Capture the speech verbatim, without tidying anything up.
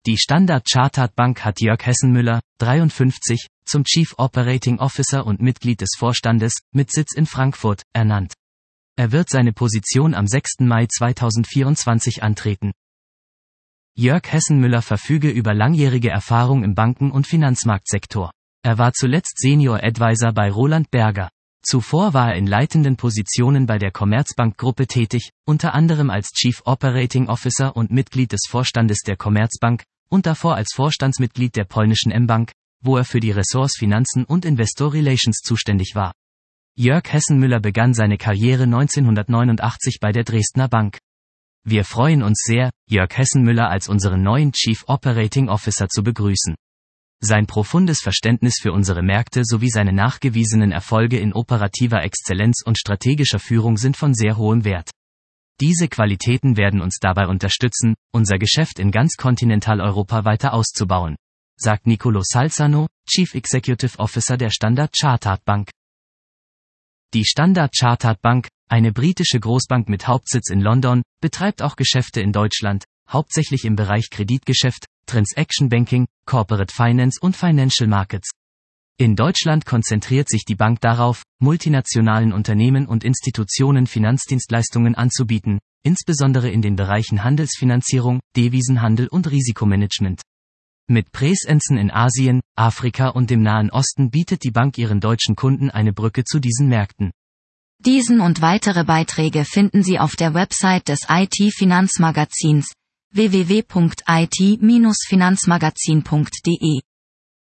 Die Standard Chartered Bank hat Jörg Hessenmüller, dreiundfünfzig, zum Chief Operating Officer und Mitglied des Vorstandes, mit Sitz in Frankfurt, ernannt. Er wird seine Position am sechsten Mai zweitausendvierundzwanzig antreten. Jörg Hessenmüller verfüge über langjährige Erfahrung im Banken- und Finanzmarktsektor. Er war zuletzt Senior Advisor bei Roland Berger. Zuvor war er in leitenden Positionen bei der Commerzbank-Gruppe tätig, unter anderem als Chief Operating Officer und Mitglied des Vorstandes der Commerzbank und davor als Vorstandsmitglied der polnischen mBank, wo er für die Ressorts Finanzen und Investor Relations zuständig war. Jörg Hessenmüller begann seine Karriere neunzehnhundertneunundachtzig bei der Dresdner Bank. Wir freuen uns sehr, Jörg Hessenmüller als unseren neuen Chief Operating Officer zu begrüßen. Sein profundes Verständnis für unsere Märkte sowie seine nachgewiesenen Erfolge in operativer Exzellenz und strategischer Führung sind von sehr hohem Wert. Diese Qualitäten werden uns dabei unterstützen, unser Geschäft in ganz Kontinentaleuropa weiter auszubauen, sagt Nicolo Salzano, Chief Executive Officer der Standard Chartered Bank. Die Standard Chartered Bank, eine britische Großbank mit Hauptsitz in London, betreibt auch Geschäfte in Deutschland, hauptsächlich im Bereich Kreditgeschäft, Transaction Banking, Corporate Finance und Financial Markets. In Deutschland konzentriert sich die Bank darauf, multinationalen Unternehmen und Institutionen Finanzdienstleistungen anzubieten, insbesondere in den Bereichen Handelsfinanzierung, Devisenhandel und Risikomanagement. Mit Präsenzen in Asien, Afrika und dem Nahen Osten bietet die Bank ihren deutschen Kunden eine Brücke zu diesen Märkten. Diesen und weitere Beiträge finden Sie auf der Website des I T-Finanzmagazins w w w punkt i t Bindestrich finanzmagazin punkt d e.